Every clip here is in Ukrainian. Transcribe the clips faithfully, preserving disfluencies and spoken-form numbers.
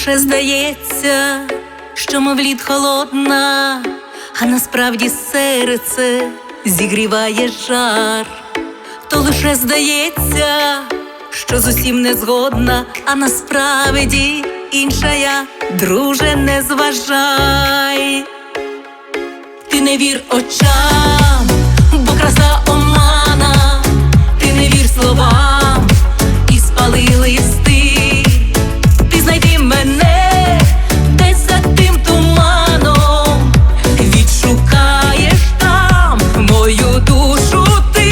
лише здається, що мов лід холодна, а насправді серце зігріває жар. То лише здається, що з усім не згодна, а насправді інша я, друже, не зважай. Ти не вір очам, бо краса омана, ти не вір словам і спали листи. Ти знайди мене десь за тим туманом, відшукаєш там мою душу ти.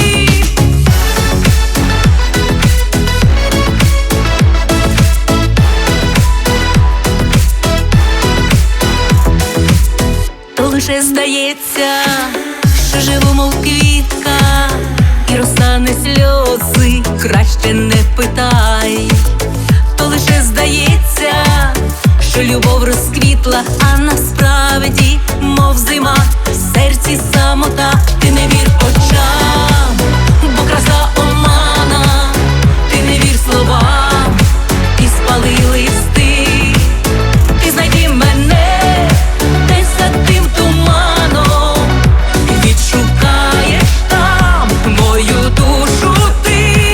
То лише здається, що живу, мов квітка, і розтане сльози, краще не питай. То лише здається, що любов розквітла, а насправді, мов зима, в серці самота. Ти не вір очам, бо краса омана, ти не вір словам і спали листи. Ти знайди мене десь за тим туманом, відшукаєш там мою душу ти.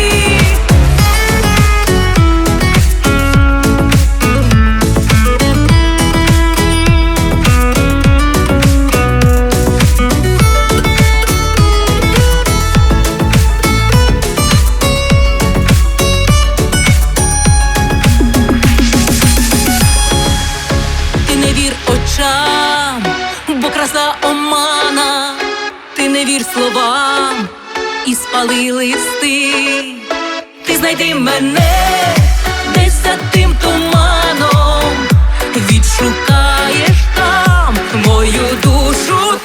Ти не вір очам, бо краса омана, ти не вір словам і спали листи. Ти знайди мене десь за тим туманом, відшукаєш там мою душу